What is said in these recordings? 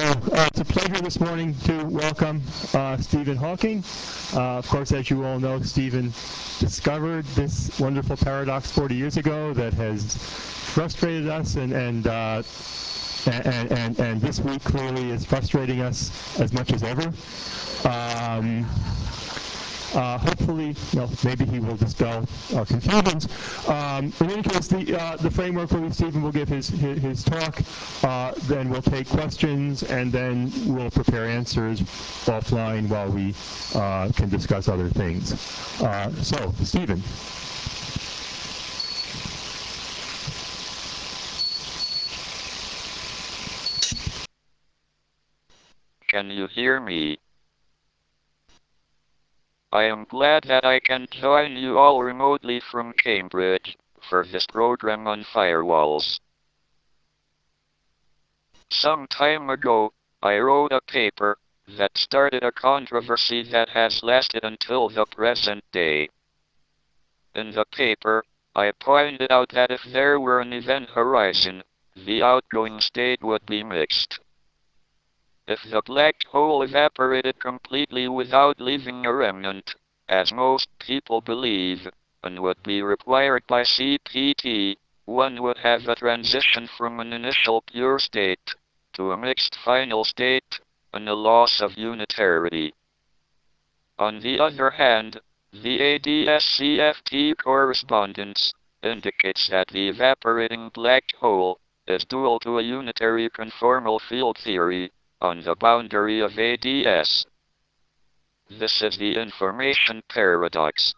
It's a pleasure this morning to welcome Stephen Hawking. Of course, as you all know, Stephen discovered this wonderful paradox 40 years ago that has frustrated us, and this week clearly is frustrating us as much as ever. Hopefully, maybe he will dispel our confusions. In any case, the framework for which Stephen will give his talk, then we'll take questions, and then we'll prepare answers offline while we can discuss other things. So, Stephen. Can you hear me? I am glad that I can join you all remotely from Cambridge for this program on firewalls. Some time ago, I wrote a paper that started a controversy that has lasted until the present day. In the paper, I pointed out that if there were an event horizon, the outgoing state would be mixed. If the black hole evaporated completely without leaving a remnant, as most people believe, and would be required by CPT, one would have a transition from an initial pure state to a mixed final state, and a loss of unitarity. On the other hand, the ADS-CFT correspondence indicates that the evaporating black hole is dual to a unitary conformal field theory on the boundary of ADS. This is the information paradox.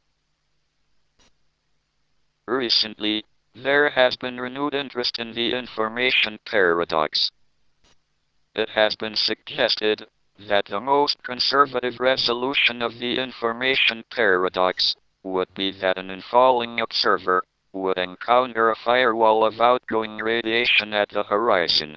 Recently, there has been renewed interest in the information paradox. It has been suggested that the most conservative resolution of the information paradox would be that an infalling observer would encounter a firewall of outgoing radiation at the horizon.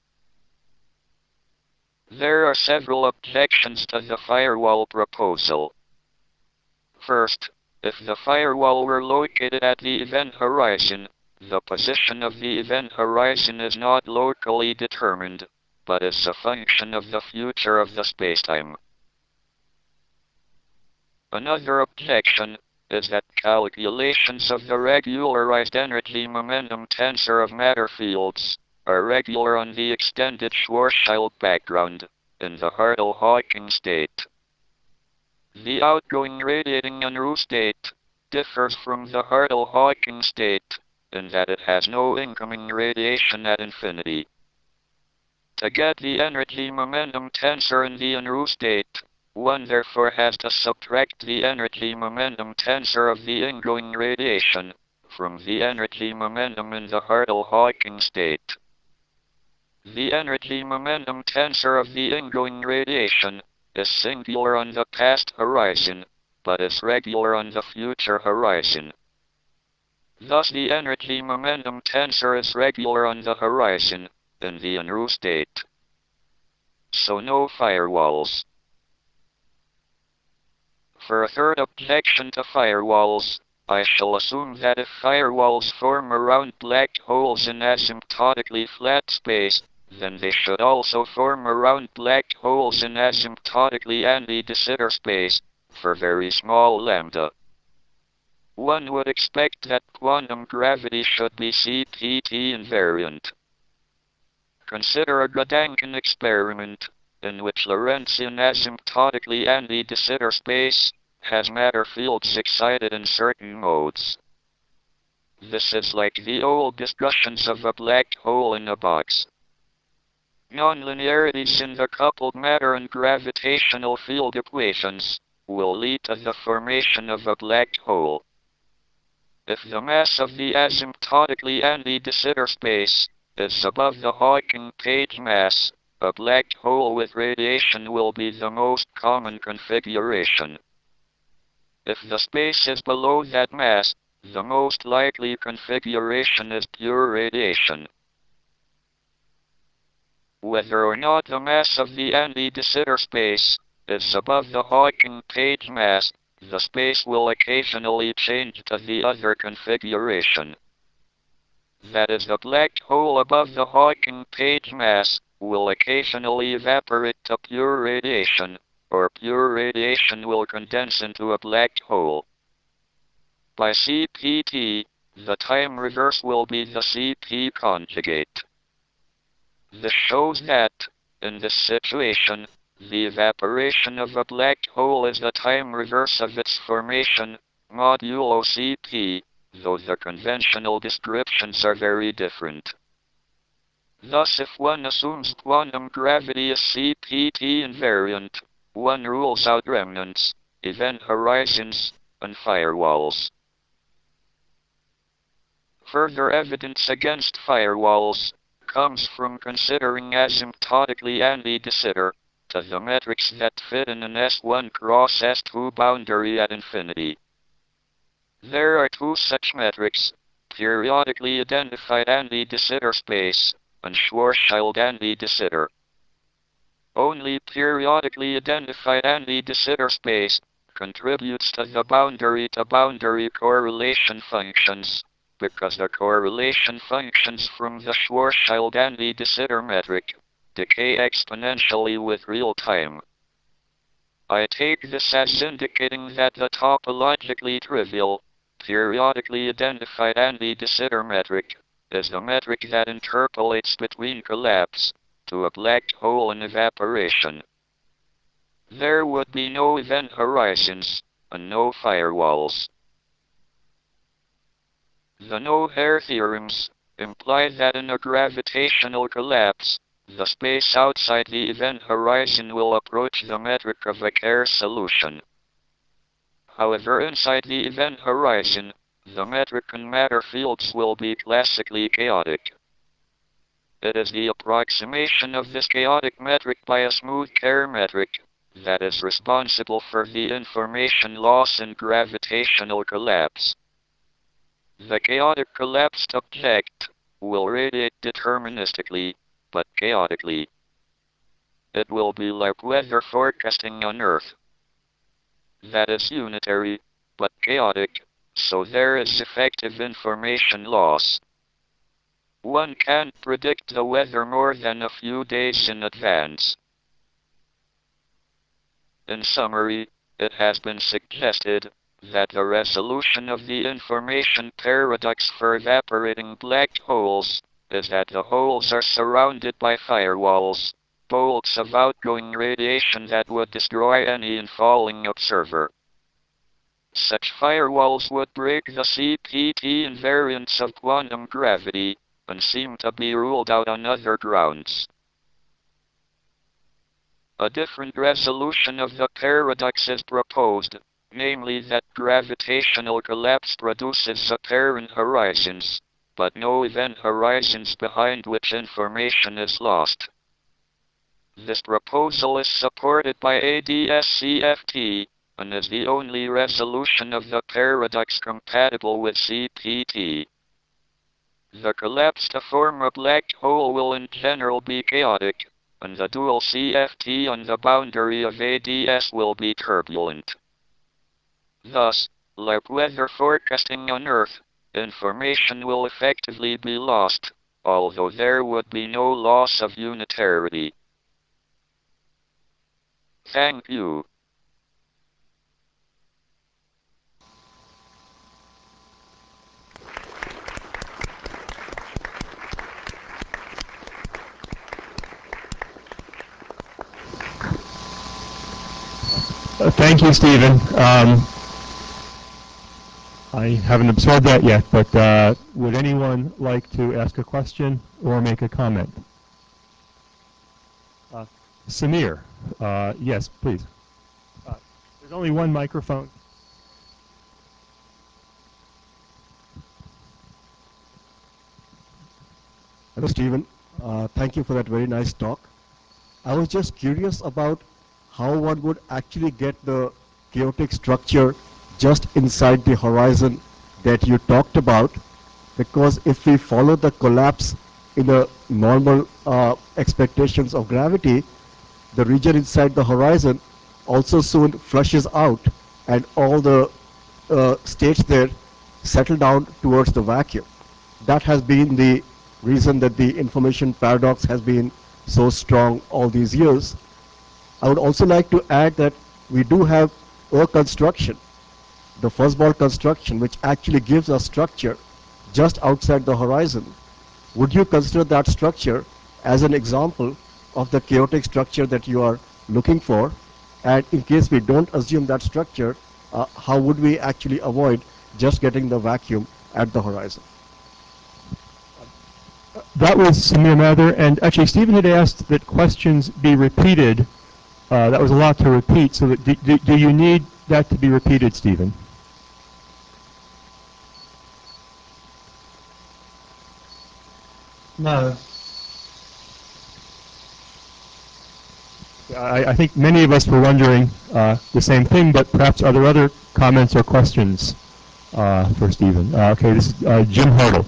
There are several objections to the firewall proposal. First, if the firewall were located at the event horizon, the position of the event horizon is not locally determined, but is a function of the future of the spacetime. Another objection is that calculations of the regularized energy-momentum tensor of matter fields are regular on the extended Schwarzschild background in the Hartle-Hawking state. The outgoing radiating Unruh state differs from the Hartle-Hawking state in that it has no incoming radiation at infinity. To get the energy-momentum tensor in the Unruh state, one therefore has to subtract the energy-momentum tensor of the ingoing radiation from the energy-momentum in the Hartle-Hawking state. The energy-momentum tensor of the ingoing radiation is singular on the past horizon, but is regular on the future horizon. Thus the energy-momentum tensor is regular on the horizon in the Unruh state. So no firewalls. For a third objection to firewalls, I shall assume that if firewalls form around black holes in asymptotically flat space, then they should also form around black holes in asymptotically anti-de Sitter space, for very small lambda. One would expect that quantum gravity should be CPT invariant. Consider a Gedanken experiment, in which Lorentzian asymptotically anti-de Sitter space has matter fields excited in certain modes. This is like the old discussions of a black hole in a box. Nonlinearities in the coupled matter and gravitational field equations will lead to the formation of a black hole. If the mass of the asymptotically anti-de Sitter space is above the Hawking page mass, a black hole with radiation will be the most common configuration. If the space is below that mass, the most likely configuration is pure radiation. Whether or not the mass of the anti-de Sitter space is above the Hawking page mass, the space will occasionally change to the other configuration. That is, a black hole above the Hawking page mass will occasionally evaporate to pure radiation, or pure radiation will condense into a black hole. By CPT, the time reverse will be the CP conjugate. This shows that, in this situation, the evaporation of a black hole is the time reverse of its formation, modulo Cp, though the conventional descriptions are very different. Thus, if one assumes quantum gravity is CPT invariant, one rules out remnants, event horizons, and firewalls. Further evidence against firewalls comes from considering asymptotically Andy de Sitter to the metrics that fit in an S1 cross S2 boundary at infinity. There are two such metrics, periodically identified Andy de Sitter space and Schwarzschild Andy de Sitter. Only periodically identified Andy de Sitter space contributes to the boundary-to-boundary correlation functions, because the correlation functions from the Schwarzschild Andy de Sitter metric decay exponentially with real time. I take this as indicating that the topologically trivial, periodically identified Andy de Sitter metric is the metric that interpolates between collapse to a black hole and evaporation. There would be no event horizons and no firewalls. The no-hair theorems imply that in a gravitational collapse, the space outside the event horizon will approach the metric of a Kerr solution. However, inside the event horizon, the metric and matter fields will be classically chaotic. It is the approximation of this chaotic metric by a smooth Kerr metric that is responsible for the information loss in gravitational collapse. The chaotic collapsed object will radiate deterministically, but chaotically. It will be like weather forecasting on Earth. That is unitary, but chaotic, so there is effective information loss. One can't predict the weather more than a few days in advance. In summary, it has been suggested that the resolution of the information paradox for evaporating black holes is that the holes are surrounded by firewalls, bolts of outgoing radiation that would destroy any infalling observer. Such firewalls would break the CPT invariance of quantum gravity and seem to be ruled out on other grounds. A different resolution of the paradox is proposed, namely that gravitational collapse produces apparent horizons, but no event horizons behind which information is lost. This proposal is supported by ADS-CFT, and is the only resolution of the paradox compatible with CPT. The collapse to form a black hole will in general be chaotic, and the dual CFT on the boundary of ADS will be turbulent. Thus, like weather forecasting on Earth, information will effectively be lost, although there would be no loss of unitarity. Thank you. Thank you, Stephen. I haven't absorbed that yet, but would anyone like to ask a question or make a comment? Samir, yes, please. There's only one microphone. Hello, Stephen. Thank you for that very nice talk. I was just curious about how one would actually get the chaotic structure just inside the horizon that you talked about, because if we follow the collapse in the normal expectations of gravity, the region inside the horizon also soon flushes out, and all the states there settle down towards the vacuum. That has been the reason that the information paradox has been so strong all these years. I would also like to add that we do have a construction, the fuzzball construction, which actually gives us structure just outside the horizon. Would you consider that structure as an example of the chaotic structure that you are looking for? And in case we don't assume that structure, how would we actually avoid just getting the vacuum at the horizon? That was Samir Mather, and actually Stephen had asked that questions be repeated. That was a lot to repeat, so that do you need that to be repeated, Stephen? No. I think many of us were wondering the same thing, but perhaps are there other comments or questions for Stephen? Okay, this is Jim Hartle.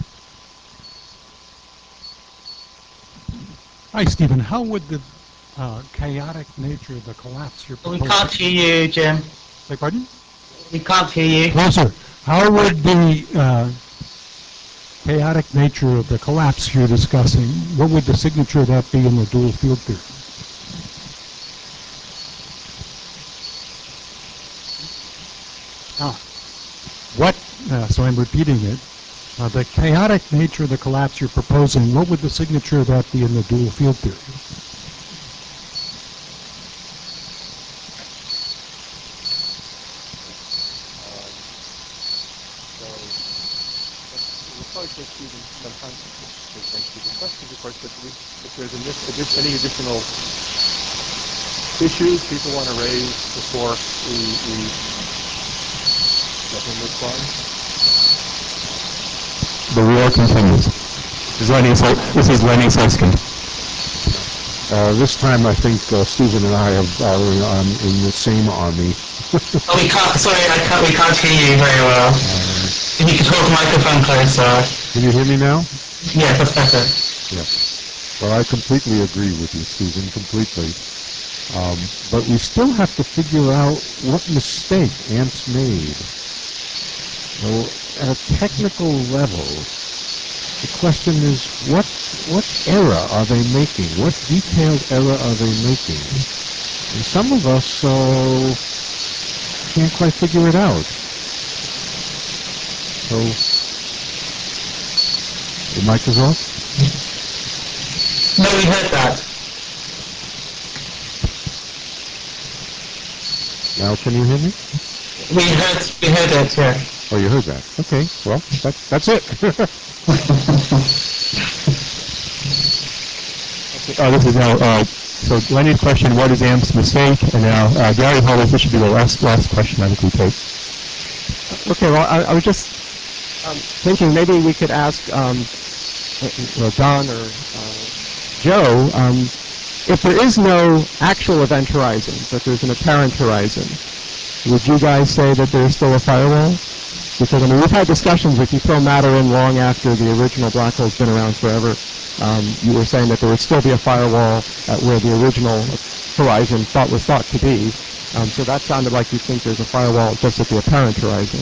Hi, Stephen. How would the chaotic nature of the collapse you're We proposing... can't hear you, Jim. Beg pardon? We can't hear you. Closer. How would the chaotic nature of the collapse you're discussing, what would the signature of that be in the dual field theory? So I'm repeating it. The chaotic nature of the collapse you're proposing, what would the signature of that be in the dual field theory? If there's any additional issues people want to raise before we get in this one. The war continues. This is Lenny Susskind. This time I think Stephen and I are in the same army. Oh, we can't, sorry, we can't hear you very well. If you could hold the microphone closer. Can you hear me now? Yes, that's better. Yes. Well, I completely agree with you, Stephen, completely. But we still have to figure out what mistake ants made. So, at a technical level, the question is, what error are they making? What detailed error are they making? And some of us can't quite figure it out. So, the mic is off? No, we heard that. Now can you hear me? We heard it, yeah. Oh, you heard that. Okay, well, that's it. This is now, so Lenny's question, what is AMP's mistake? And now Gary Hollis, this should be the last question I think we take. Okay, well, I was just thinking maybe we could ask Don or Joe, if there is no actual event horizon, but there's an apparent horizon, would you guys say that there's still a firewall? Because, I mean, we've had discussions, if you throw matter in long after the original black hole's been around forever, you were saying that there would still be a firewall at where the original horizon was thought to be. So that sounded like you think there's a firewall just at the apparent horizon.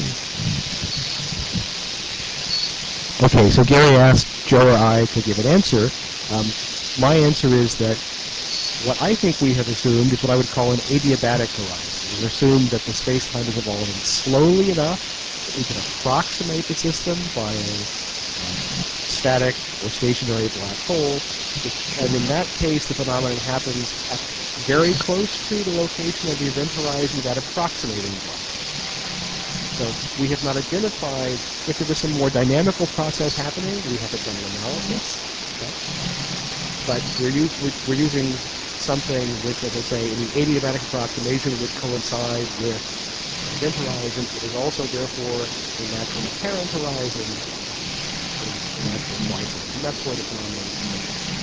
Okay, so Gary asked Joe or I to give an answer. My answer is that what I think we have assumed is what I would call an adiabatic horizon. We've assumed that the space-time is evolving slowly enough that we can approximate the system by a static or stationary black hole. And in that case, the phenomenon happens at very close to the location of the event horizon, that approximating black hole. So we have not identified if there was some more dynamical process happening. We haven't done an analysis. Okay? But we're using something which, as I say, in the adiabatic approximation would coincide with the event horizon. It is also, therefore, a natural apparent horizon, a natural quasi. And that's where the phenomenon comes from.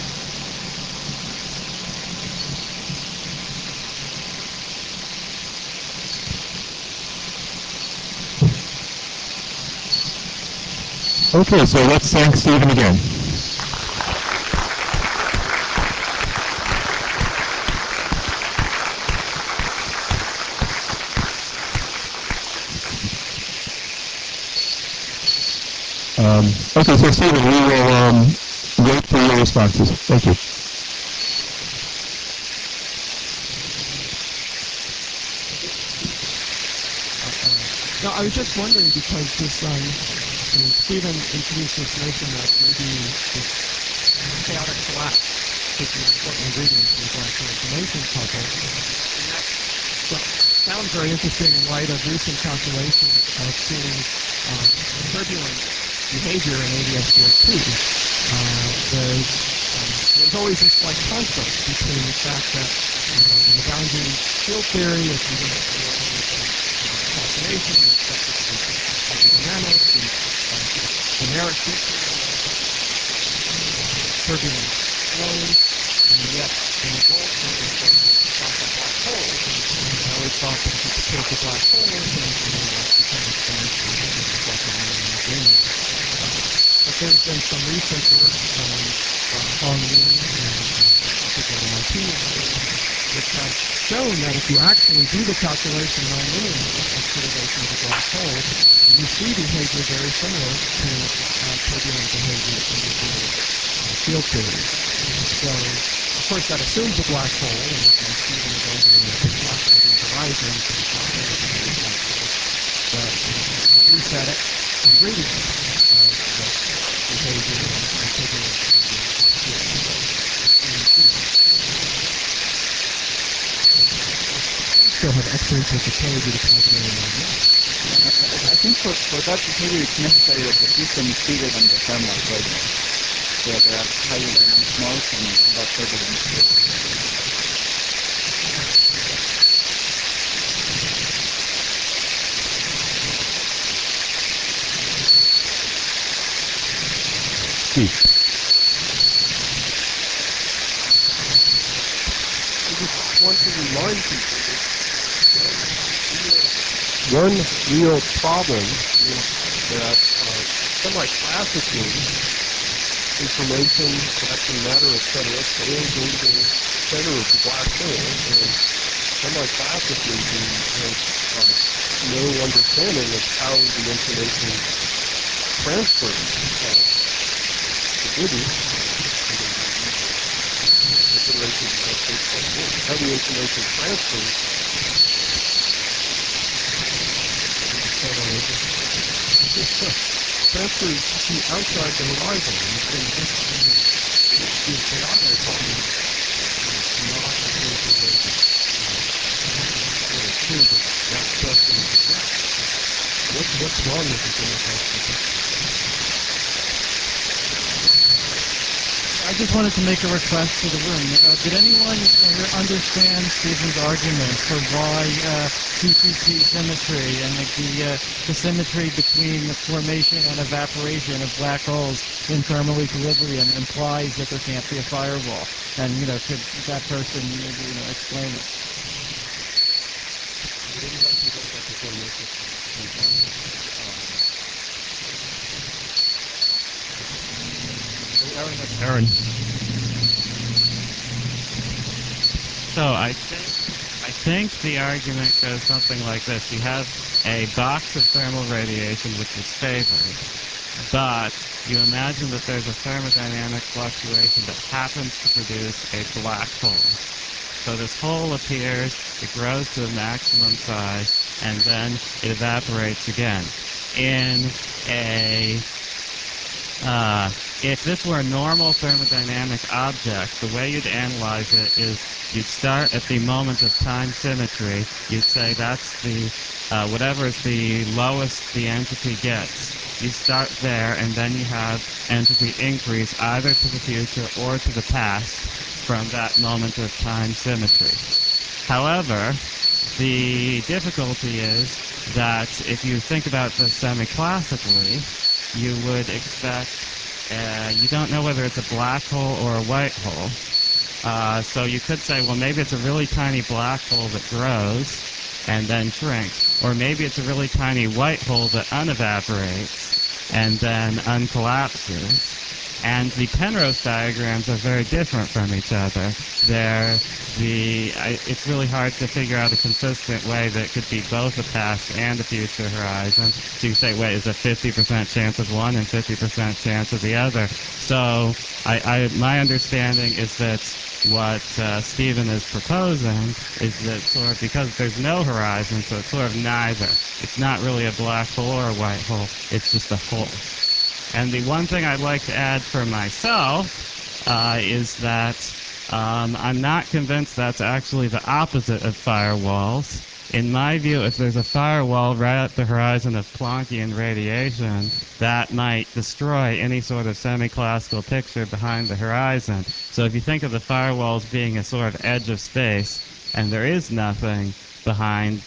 Okay, so let's thank Stephen again. Okay, so Stephen, we will wait for your responses. Thank you. No, I was just wondering because this, Stephen introduced this notion that maybe this chaotic collapse could be an important ingredient in the black hole information puzzle. And that sounds very interesting in light of recent calculations of seeing turbulent behavior in ADS-42. There's always this like conflict between the fact that in the boundary field theory, if you get fascination, you expect it to be hydrodynamic, and generic feature turbulent flows, and yet in the gold theory, of course, it's thought of black holes, and I always thought that if you could take the black holes, then you become exponentially reflected in the agreement. But there's been some recent work from Hong Lee and people at MIT which have shown that if you actually do the calculation nonlinearly of perturbation of a black hole, you see behavior very similar to turbulent behavior in the gold field theory. So, of course, that assumes a black hole, and Stephen is arguing that it's not going to be horizon, but it's not going to be a black hole. But reset ingredient behavior and turbulent behavior. Still have experts with the code to calculate I think for that behavior it's necessary that the system is bigger than the thermal gradient. So there are higher dynamic modes and that turbulence. Steve. I just want to remind people that one real problem is that semi-classically information, collecting matter, etc., fails into the center of the black hole, and semi-classically we have no understanding of how the information transfers. It wouldn't. Considerations of how the information transfers. Transfers to outside the horizon. You can just be chaotic talking not because of the true, but that's just in the graph. What's wrong with the semi-classical? I just wanted to make a request to the room. Did anyone understand Stephen's argument for why CPC symmetry and the symmetry between the formation and evaporation of black holes in thermal equilibrium implies that there can't be a firewall? And could that person maybe explain it? Aaron. So I think the argument goes something like this. You have a box of thermal radiation which is favored, but you imagine that there's a thermodynamic fluctuation that happens to produce a black hole. So this hole appears, it grows to a maximum size, and then it evaporates again. If this were a normal thermodynamic object, the way you'd analyze it is you'd start at the moment of time symmetry. You'd say that's the, whatever is the lowest the entropy gets. You start there, and then you have entropy increase either to the future or to the past from that moment of time symmetry. However, the difficulty is that if you think about this semi-classically, you would expect, you don't know whether it's a black hole or a white hole. So you could say, well, maybe it's a really tiny black hole that grows and then shrinks. Or maybe it's a really tiny white hole that unevaporates and then uncollapses. And the Penrose diagrams are very different from each other. It's really hard to figure out a consistent way that could be both a past and a future horizon. So you say, wait, is a 50% chance of one and 50% chance of the other? So my understanding is that what Stephen is proposing is that sort of because there's no horizon, so it's sort of neither. It's not really a black hole or a white hole. It's just a hole. And the one thing I'd like to add for myself is that I'm not convinced that's actually the opposite of firewalls. In my view, if there's a firewall right at the horizon of Planckian radiation, that might destroy any sort of semi-classical picture behind the horizon. So if you think of the firewall as being a sort of edge of space, and there is nothing behind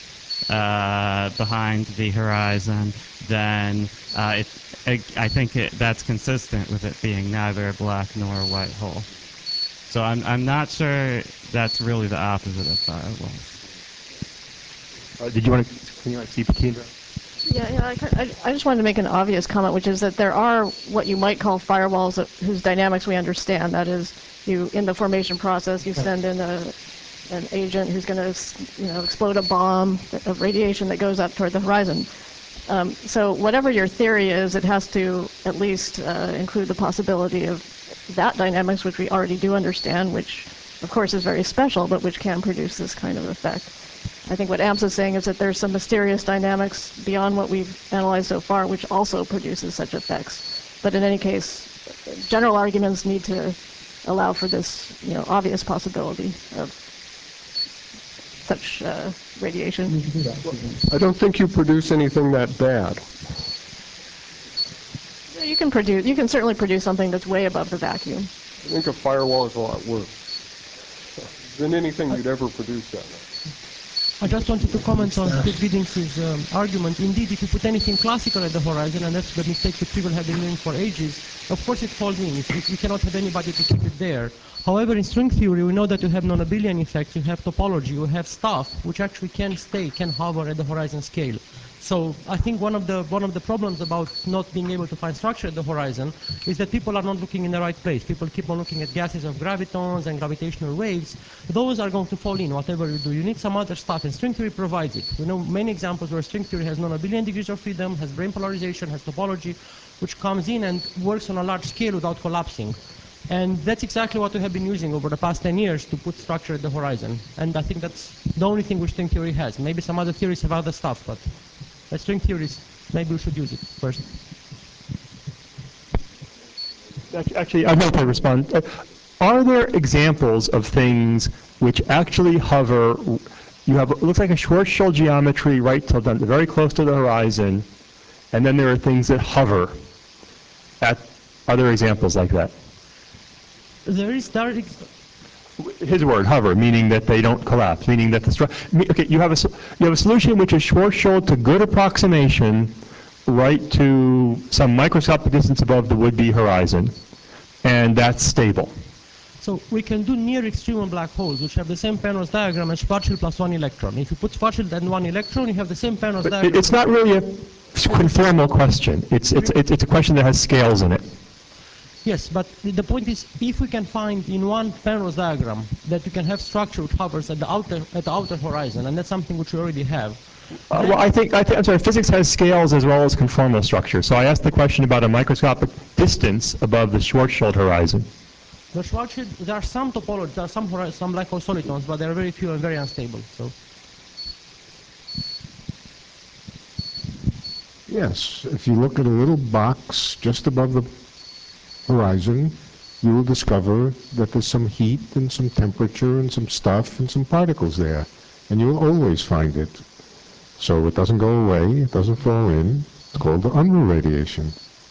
the horizon, then I think that's consistent with it being neither a black nor a white hole. So I'm not sure that's really the opposite of firewalls. Did you want to see Petina? Yeah, I just wanted to make an obvious comment, which is that there are what you might call firewalls whose dynamics we understand. That is, in the formation process, you send in an agent who's going to, explode a bomb of radiation that goes up toward the horizon. So whatever your theory is, it has to at least include the possibility of that dynamics, which we already do understand, which of course is very special, but which can produce this kind of effect. I think what AMS is saying is that there's some mysterious dynamics beyond what we've analyzed so far, which also produces such effects. But in any case, general arguments need to allow for this, obvious possibility of such radiation. I don't think you produce anything that bad. You can certainly produce something that's way above the vacuum. I think a firewall is a lot worse than anything you'd ever produce that way. I just wanted to comment on Steve Giddings' argument. Indeed, if you put anything classical at the horizon, and that's the mistake that people have been doing for ages, of course it falls in. You cannot have anybody to keep it there. However, in string theory, we know that you have non-abelian effects, you have topology, you have stuff which actually can hover at the horizon scale. So I think one of the problems about not being able to find structure at the horizon is that people are not looking in the right place. People keep on looking at gases of gravitons and gravitational waves. Those are going to fall in, whatever you do. You need some other stuff, and string theory provides it. We know many examples where string theory has non-abelian degrees of freedom, has brane polarization, has topology, which comes in and works on a large scale without collapsing. And that's exactly what we have been using over the past 10 years to put structure at the horizon. And I think that's the only thing which string theory has. Maybe some other theories have other stuff, but the string theories, maybe we should use it first. Actually, I'd like to respond. Are there examples of things which actually hover? It looks like a Schwarzschild geometry right till very close to the horizon, and then there are things that hover. Are there examples like that? His word, hover, meaning that they don't collapse, meaning that you have a solution which is Schwarzschild to good approximation right to some microscopic distance above the would-be horizon, and that's stable. So we can do near extreme black holes, which have the same Penrose diagram as Schwarzschild plus one electron. If you put Schwarzschild and one electron, you have the same Penrose diagram. It's not really a conformal question. It's a question that has scales in it. Yes, but the point is, if we can find in one Penrose diagram that you can have structure which hovers at the outer horizon, and that's something which we already have. Well, I'm sorry, physics has scales as well as conformal structure. So I asked the question about a microscopic distance above the Schwarzschild horizon. The Schwarzschild, there are some topologies, there are some black hole solitons, but they are very few and very unstable. So. Yes, if you look at a little box just above the horizon, you will discover that there's some heat and some temperature and some stuff and some particles there. And you will always find it. So it doesn't go away, it doesn't fall in. It's called the Unruh radiation.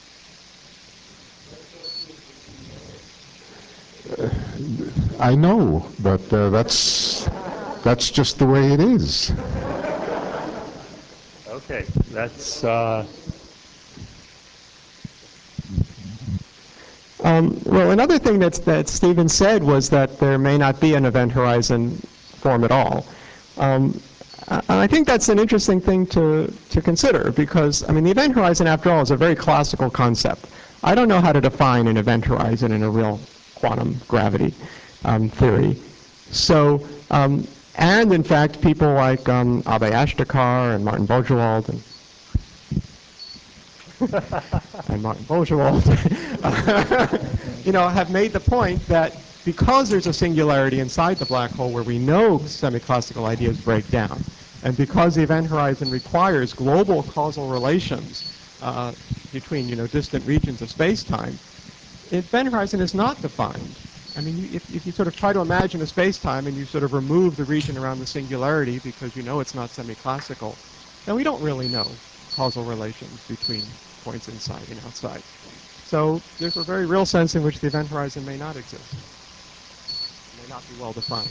I know, but that's just the way it is. Okay, that's... Well, another thing that Stephen said was that there may not be an event horizon form at all. I think that's an interesting thing to consider because, I mean, the event horizon, after all, is a very classical concept. I don't know how to define an event horizon in a real quantum gravity theory. So, and in fact, people like Abe Ashtekar and Martin Bojewald and Martin Bojewald, have made the point that because there's a singularity inside the black hole where we know semi-classical ideas break down, and because the event horizon requires global causal relations between, distant regions of space-time, event horizon is not defined. I mean, if you sort of try to imagine a space-time and you sort of remove the region around the singularity because you know it's not semi-classical, then we don't really know causal relations between points inside and outside. So there's a very real sense in which the event horizon may not exist, may not be well defined.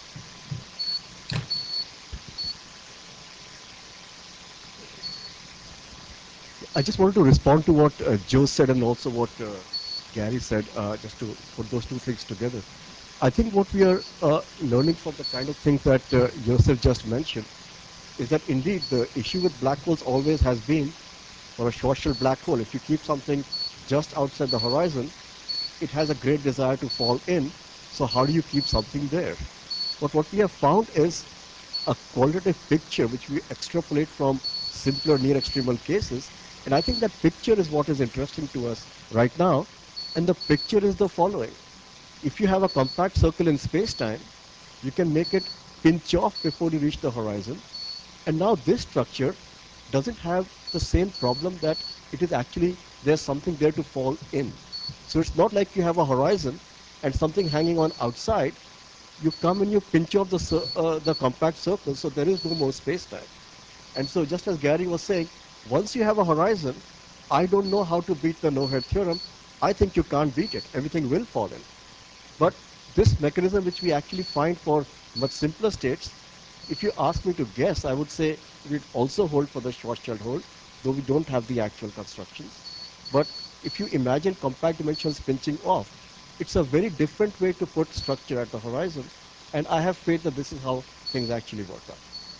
I just wanted to respond to what Joe said and also what Gary said, just to put those two things together. I think what we are learning from the kind of things that Joseph just mentioned is that indeed the issue with black holes always has been, for a short-shell black hole, if you keep something just outside the horizon, it has a great desire to fall in. So how do you keep something there? But what we have found is a qualitative picture which we extrapolate from simpler near-extremal cases. And I think that picture is what is interesting to us right now. And the picture is the following. If you have a compact circle in space-time, you can make it pinch off before you reach the horizon. And now this structure doesn't have the same problem that it is actually, there's something there to fall in. So it's not like you have a horizon and something hanging on outside. You come and you pinch off the compact circle, so there is no more space-time. And so just as Gary was saying, once you have a horizon, I don't know how to beat the no-head theorem. I think you can't beat it. Everything will fall in. But this mechanism which we actually find for much simpler states, if you ask me to guess, I would say it would also hold for the short-shelled hole, though we don't have the actual constructions. But if you imagine compact dimensions pinching off, it's a very different way to put structure at the horizon. And I have faith that this is how things actually work out.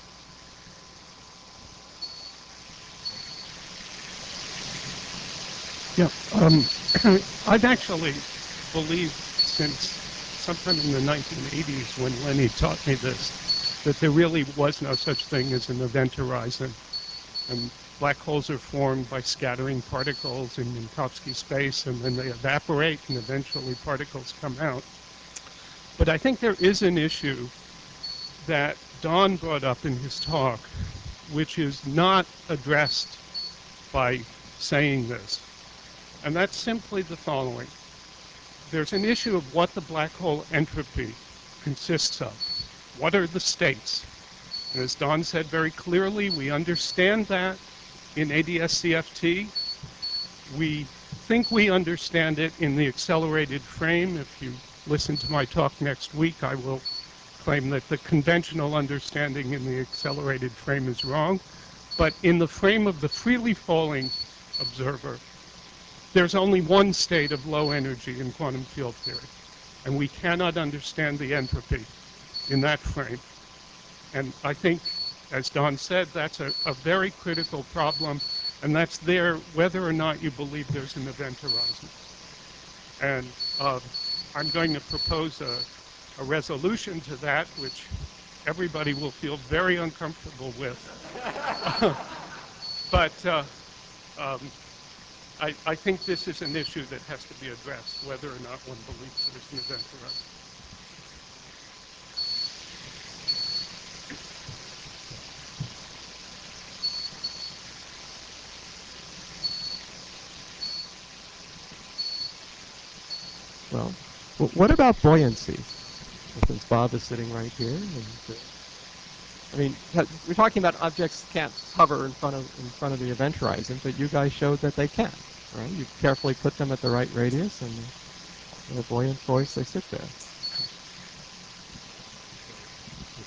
Yeah, I've actually believed since sometime in the 1980s when Lenny taught me this, that there really was no such thing as an event horizon. And black holes are formed by scattering particles in Minkowski space, and then they evaporate, and eventually particles come out. But I think there is an issue that Don brought up in his talk, which is not addressed by saying this. And that's simply the following. There's an issue of what the black hole entropy consists of. What are the states? And as Don said very clearly, we understand that in ADS-CFT. We think we understand it in the accelerated frame. If you listen to my talk next week, I will claim that the conventional understanding in the accelerated frame is wrong. But in the frame of the freely falling observer, there's only one state of low energy in quantum field theory, and we cannot understand the entropy in that frame. And I think, as Don said, that's a very critical problem, and that's there whether or not you believe there's an event horizon. And I'm going to propose a resolution to that, which everybody will feel very uncomfortable with. But I think this is an issue that has to be addressed, whether or not one believes there's an event horizon. Well, what about buoyancy? Since Bob is sitting right here, and I mean, we're talking about objects can't hover in front of the event horizon, but you guys showed that they can, right? You carefully put them at the right radius, and in a buoyant force, they sit there. If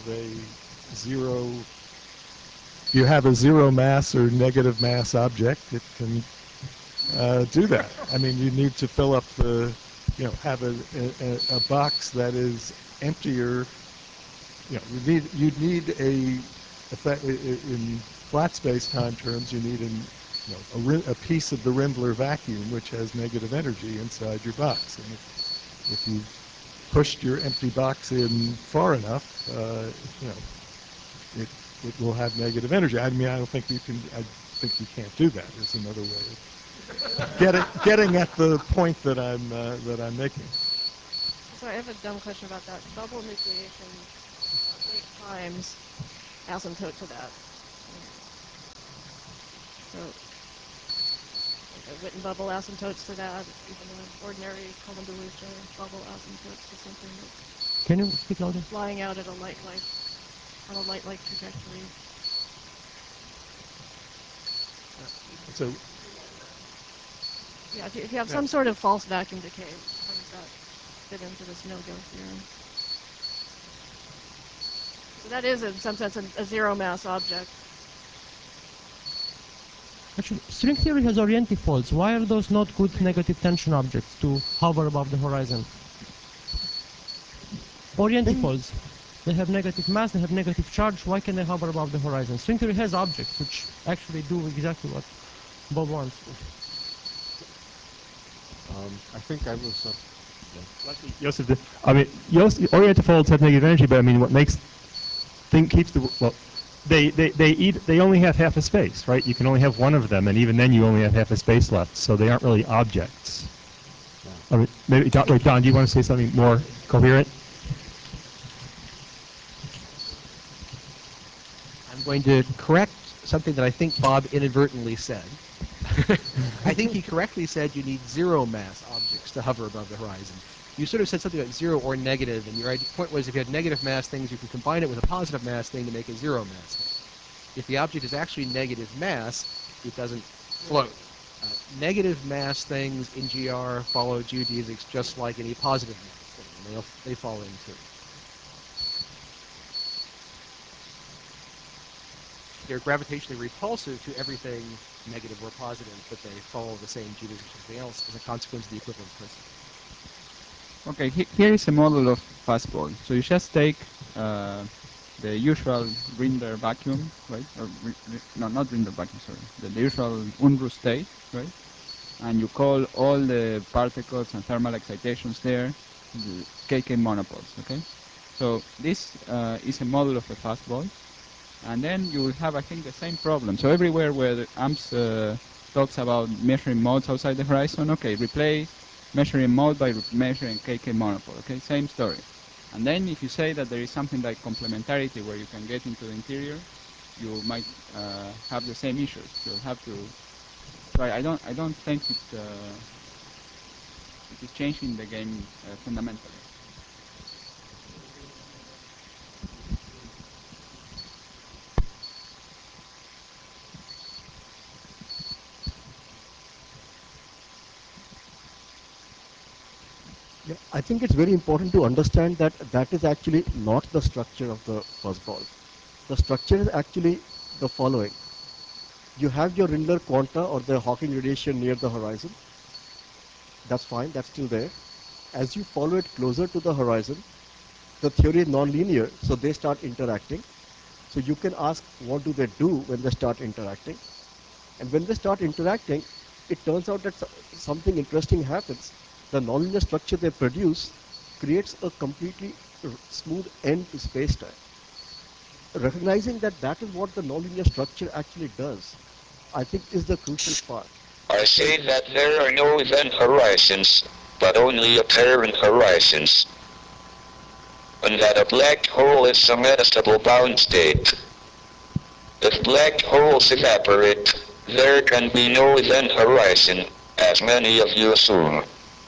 you have a zero mass or negative mass object, it can do that. I mean, you need to fill up have a box that is emptier. You need in flat space-time terms, you need a piece of the Rindler vacuum which has negative energy inside your box. And if you pushed your empty box in far enough, it will have negative energy. I mean, I don't think you can. I think you can't do that. There's another way of getting at the point that I'm making. Sorry, I have a dumb question about that. Bubble nucleation, 8 times asymptote to that. So, like a Witten bubble asymptotes to that, even an ordinary Coulomb-de bubble asymptotes to something that's Can you speak louder? flying out at a light-like, on a light-like trajectory. So, yeah, if you have some sort of false vacuum decay, how does that fit into this no-go theorem? So that is, in some sense, a zero-mass object. Actually, string theory has orientifolds. Why are those not good negative tension objects to hover above the horizon? Orientifolds. They have negative mass, they have negative charge. Why can they hover above the horizon? String theory has objects which actually do exactly what Bob wants. I think I was... Joseph, I mean, orientifolds have negative energy, but I mean, what keeps the, well, they only have half a space, right? You can only have one of them, and even then you only have half a space left, so they aren't really objects. I mean, maybe, Don, do you want to say something more coherent? I'm going to correct something that I think Bob inadvertently said. I think he correctly said you need zero mass objects to hover above the horizon. You sort of said something about zero or negative, and your point was if you had negative mass things, you can combine it with a positive mass thing to make a zero mass thing. If the object is actually negative mass, it doesn't float. Negative mass things in GR follow geodesics just like any positive mass thing, and they fall in too. They're gravitationally repulsive to everything negative or positive, but they follow the same geodesics as everything else as a consequence of the equivalent principle. Okay, here is a model of fastball. So you just take the usual Rindler vacuum, right? Or no, not Rindler vacuum, sorry. The usual Unruh state, right? And you call all the particles and thermal excitations there the KK monopoles, okay? So this is a model of a fastball. And then you will have, I think, the same problem. So everywhere where the AMPS talks about measuring modes outside the horizon, okay, replace measuring mode by measuring KK monopole, okay, same story. And then if you say that there is something like complementarity where you can get into the interior, you might have the same issues. You'll have to. So I don't think it is changing the game fundamentally. Yeah, I think it's very important to understand that that is actually not the structure of the fuzzball. The structure is actually the following. You have your Rindler quanta or the Hawking radiation near the horizon. That's fine, that's still there. As you follow it closer to the horizon, the theory is nonlinear, so they start interacting. So you can ask, what do they do when they start interacting? And when they start interacting, it turns out that something interesting happens. The nonlinear structure they produce creates a completely smooth end to space-time. Recognizing that that is what the nonlinear structure actually does, I think is the crucial part. I say that there are no event horizons, but only apparent horizons. And that a black hole is a metastable bound state. If black holes evaporate, there can be no event horizon, as many of you assume.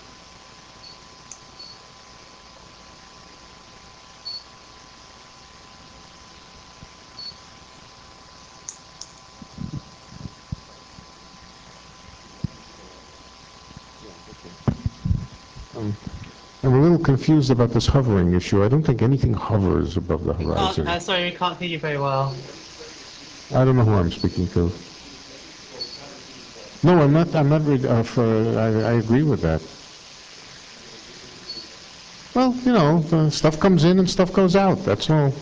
I'm a little confused about this hovering issue. I don't think anything hovers above the horizon. Sorry, we can't hear you very well. I don't know who I'm speaking to. No, I'm not. I'm not. I agree with that. Well, you know, stuff comes in and stuff goes out. That's all.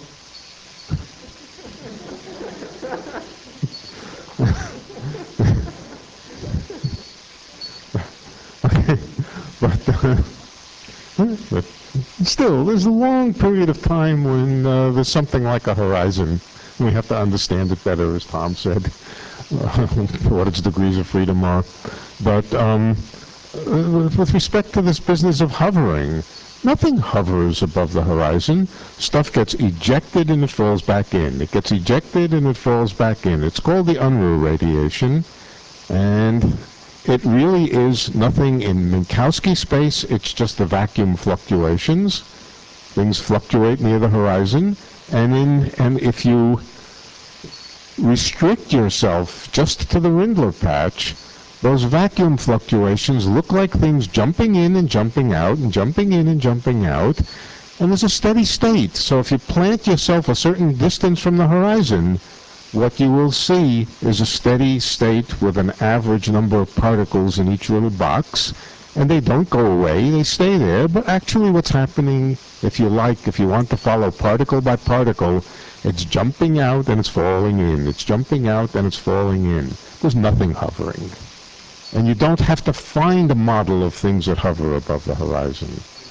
But still, there's a long period of time when there's something like a horizon. We have to understand it better, as Tom said, what its degrees of freedom are. But with respect to this business of hovering, nothing hovers above the horizon. Stuff gets ejected and it falls back in. It gets ejected and it falls back in. It's called the Unruh radiation, and it really is nothing in Minkowski space. It's just the vacuum fluctuations. Things fluctuate near the horizon, and if you restrict yourself just to the Rindler patch, those vacuum fluctuations look like things jumping in and jumping out and jumping in and jumping out, and there's a steady state. So if you plant yourself a certain distance from the horizon, what you will see is a steady state with an average number of particles in each little box, and they don't go away, they stay there. But actually what's happening, if you want to follow particle by particle, it's jumping out and it's falling in. It's jumping out and it's falling in. There's nothing hovering. And you don't have to find a model of things that hover above the horizon.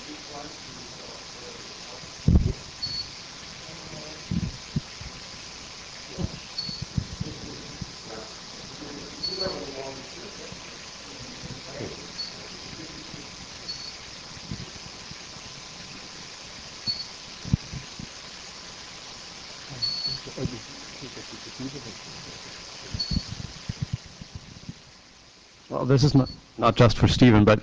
Well, this is not just for Stephen, but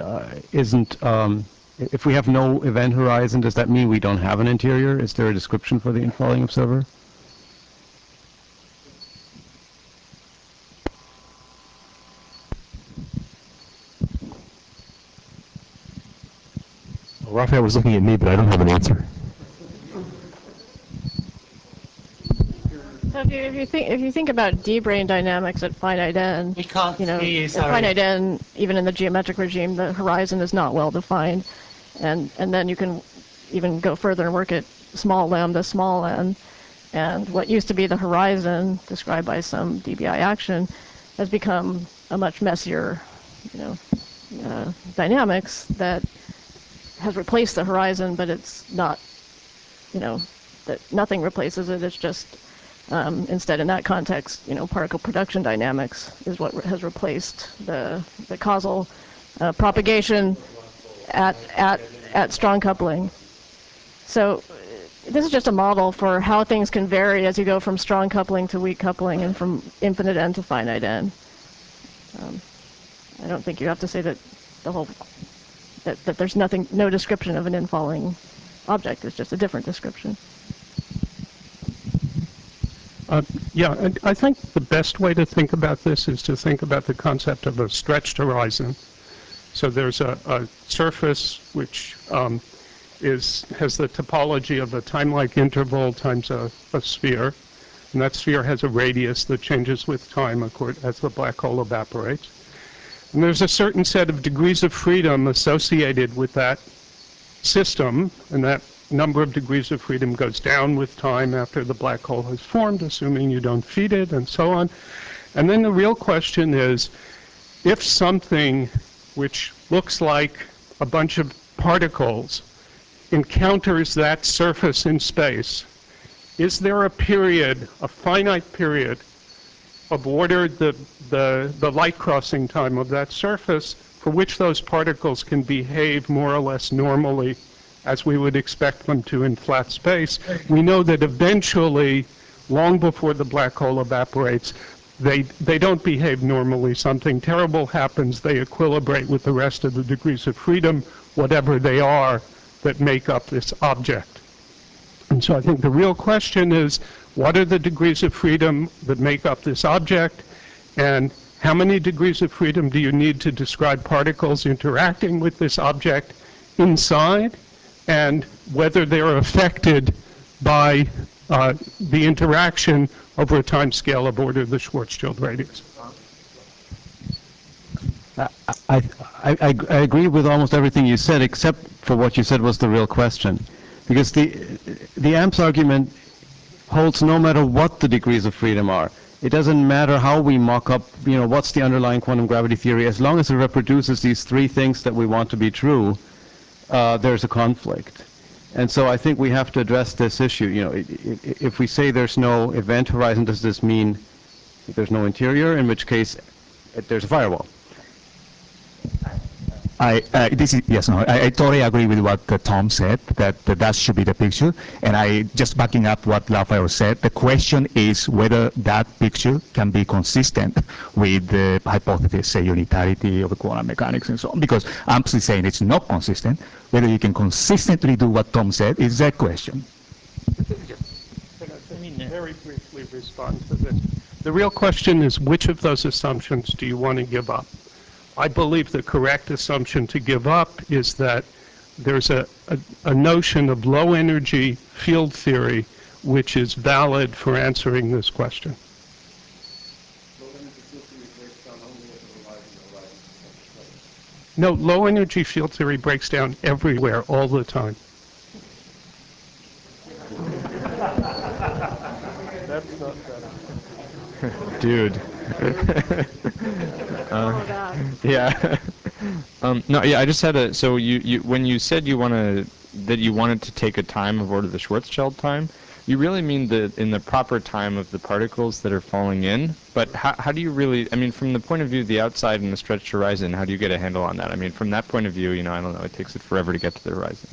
if we have no event horizon, does that mean we don't have an interior? Is there a description for the infalling observer? Well, Raphael was looking at me, but I don't have an answer. So if you think about d-brane dynamics at finite n, at finite n, even in the geometric regime, the horizon is not well defined, and then you can even go further and work at small lambda, small n, and what used to be the horizon described by some dBi action has become a much messier, dynamics that has replaced the horizon, but it's not, that nothing replaces it. It's just instead, in that context, particle production dynamics is what has replaced the causal propagation at strong coupling. So this is just a model for how things can vary as you go from strong coupling to weak coupling and from infinite n to finite n. I don't think you have to say that that there's no description of an infalling object. It's just a different description. Yeah, I think the best way to think about this is to think about the concept of a stretched horizon. So there's a surface which has the topology of a time-like interval times a sphere, and that sphere has a radius that changes with time as the black hole evaporates. And there's a certain set of degrees of freedom associated with that system, and that number of degrees of freedom goes down with time after the black hole has formed, assuming you don't feed it, and so on. And then the real question is, if something which looks like a bunch of particles encounters that surface in space, is there a period, a finite period, of order the light crossing time of that surface for which those particles can behave more or less normally as we would expect them to in flat space? We know that eventually, long before the black hole evaporates, they don't behave normally. Something terrible happens. They equilibrate with the rest of the degrees of freedom, whatever they are, that make up this object. And so I think the real question is, what are the degrees of freedom that make up this object? And how many degrees of freedom do you need to describe particles interacting with this object inside? And whether they're affected by the interaction over a time scale of order the Schwarzschild radius. I agree with almost everything you said, except for what you said was the real question. Because the AMPS argument holds no matter what the degrees of freedom are. It doesn't matter how we mock up, what's the underlying quantum gravity theory, as long as it reproduces these three things that we want to be true, there's a conflict. And so I think we have to address this issue. You know, if we say there's no event horizon, does this mean there's no interior, in which case there's a firewall? I totally agree with what Tom said, that should be the picture. And I just backing up what Raphael said, the question is whether that picture can be consistent with the hypothesis, say unitarity of the quantum mechanics and so on. Because I'm simply saying it's not consistent. Whether you can consistently do what Tom said is that question. Very briefly respond to this. The real question is, which of those assumptions do you want to give up? I believe the correct assumption to give up is that there's a notion of low energy field theory which is valid for answering this question. No, low energy field theory breaks down everywhere all the time. That's not better. Dude. Yeah. No, yeah, I just had a, so you when you said you wanted to take a time of order the Schwarzschild time, you really mean in the proper time of the particles that are falling in, but how do you really, I mean, from the point of view of the outside and the stretched horizon, how do you get a handle on that? I mean, from that point of view, you know, I don't know, it takes it forever to get to the horizon.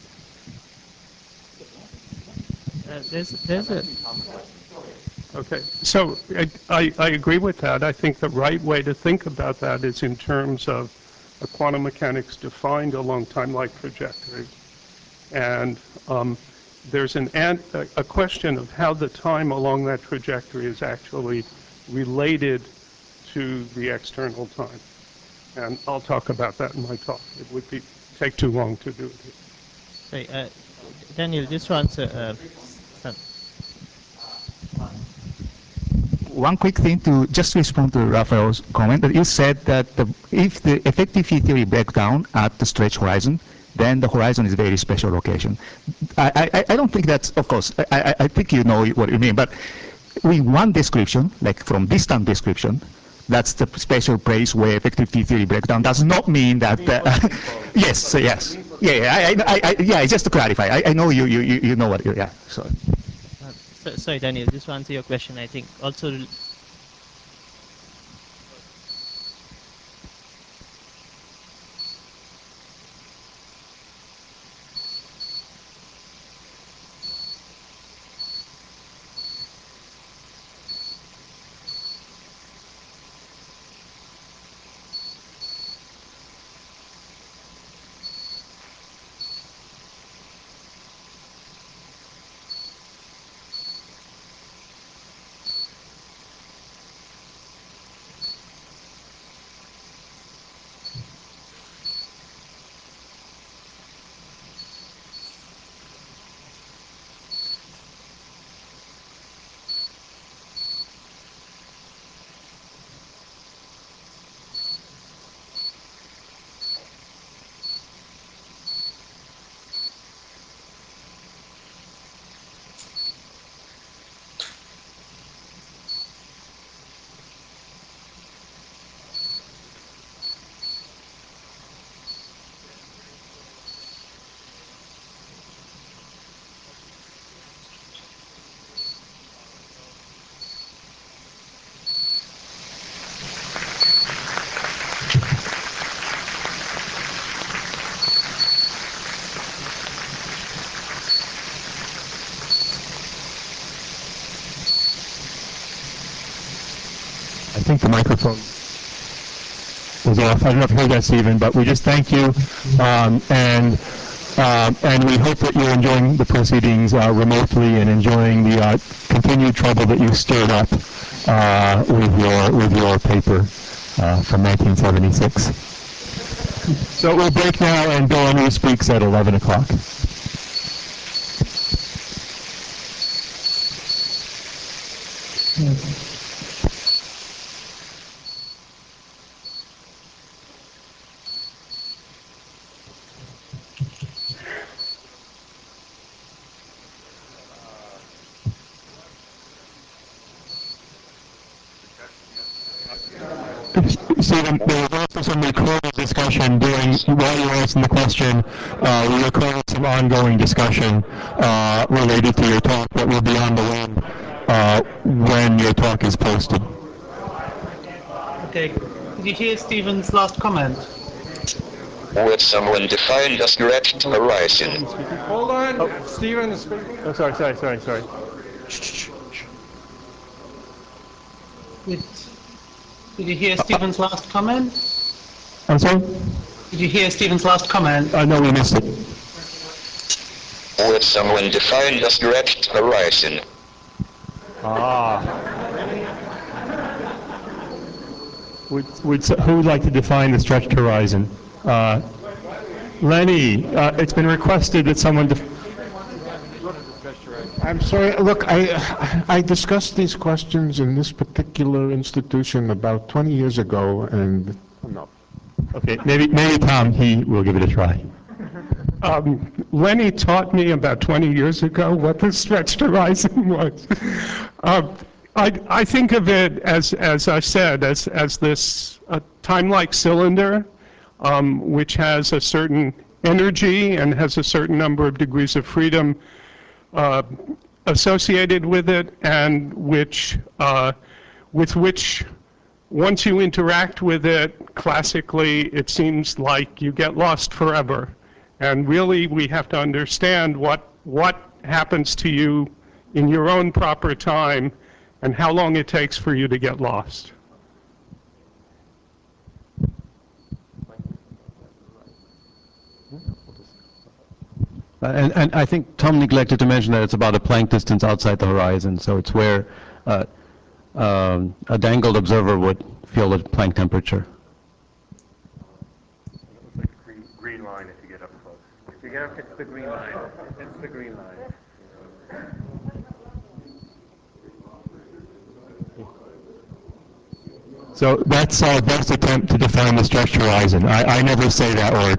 There's a... Okay, so I agree with that. I think the right way to think about that is in terms of a quantum mechanics defined along time-like trajectory. And there's a question of how the time along that trajectory is actually related to the external time. And I'll talk about that in my talk. It would take too long to do it here. Sorry, Daniel, just to answer... One quick thing to just respond to Raphael's comment, that you said that if the effective field theory breaks down at the stretch horizon, then the horizon is a very special location. I don't think that's, of course, I think you know what you mean, but in one description, like from distant description, that's the special place where effective field theory breaks down, does not mean that, yes, just to clarify, I know you know what, yeah, sorry. Sorry, Daniel, just to answer your question, I think also... I think the microphone was off. I don't know if you heard that, Stephen, but we just thank you, and we hope that you're enjoying the proceedings remotely and enjoying the continued trouble that you stirred up with your paper from 1976. So we'll break now, and Bill Emery speaks at 11 o'clock. Stephen, there was also some recorded discussion while you were asking the question. We recorded some ongoing discussion related to your talk that will be on the web when your talk is posted. Okay. Did you hear Stephen's last comment? Would someone define the stretched horizon? Hold on, Stephen is speaking. Oh, sorry. Did you hear Stephen's last comment? I'm sorry? Did you hear Stephen's last comment? No, we missed it. Would someone define the stretched horizon? Who would like to define the stretched horizon? Lenny, it's been requested that someone I'm sorry. Look, I discussed these questions in this particular institution about 20 years ago, and no. Okay, maybe Tom, he will give it a try. Lenny taught me about 20 years ago what the stretched horizon was. I think of it as I said, as this time-like cylinder, which has a certain energy and has a certain number of degrees of freedom associated with it, and with which, once you interact with it, classically, it seems like you get lost forever. And really, we have to understand what happens to you in your own proper time and how long it takes for you to get lost. And I think Tom neglected to mention that it's about a Planck distance outside the horizon, so it's where a dangled observer would feel the Planck temperature. It looks like the green line if you get up close. If you get up, it's the green line. It's the green line. So that's our best attempt to define the stretched horizon. I never say that word.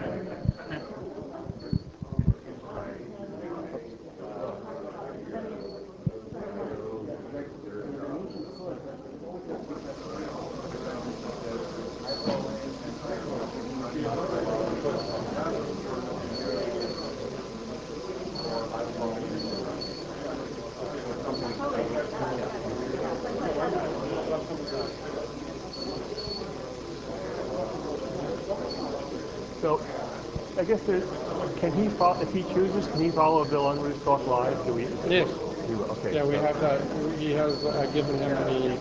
So, I guess can he follow, if he chooses, can he follow Bill Unruh's talk live? Do we? Yes. He will. Okay. Yeah, we have that. He has given him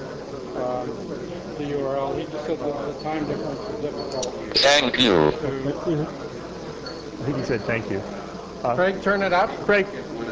the URL. He just said that the time difference is difficult. Thank you. I think he said thank you. Craig, turn it up. Craig.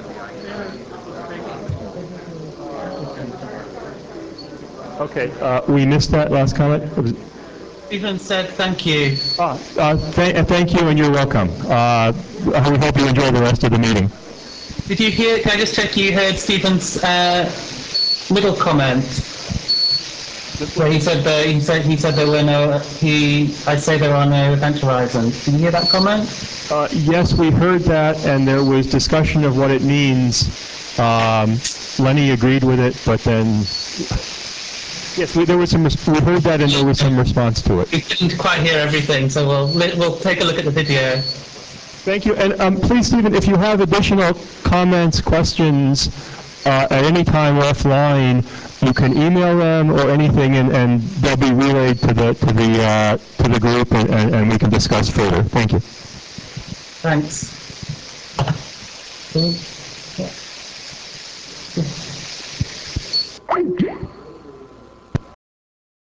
Okay, we missed that last comment. Stephen said thank you. Thank you, and you're welcome. We hope you enjoy the rest of the meeting. Did you hear? Can I just check you heard Stephen's middle comment? Where he said there were no. I'd say there are no event horizons. Did you hear that comment? Yes, we heard that, and there was discussion of what it means. Lenny agreed with it, but then. Yes, there was some. We heard that, and there was some response to it. We didn't quite hear everything, so we'll take a look at the video. Thank you, and please, Stephen, if you have additional comments, questions at any time offline, you can email them or anything, and they'll be relayed to the group, and we can discuss further. Thank you. Thanks.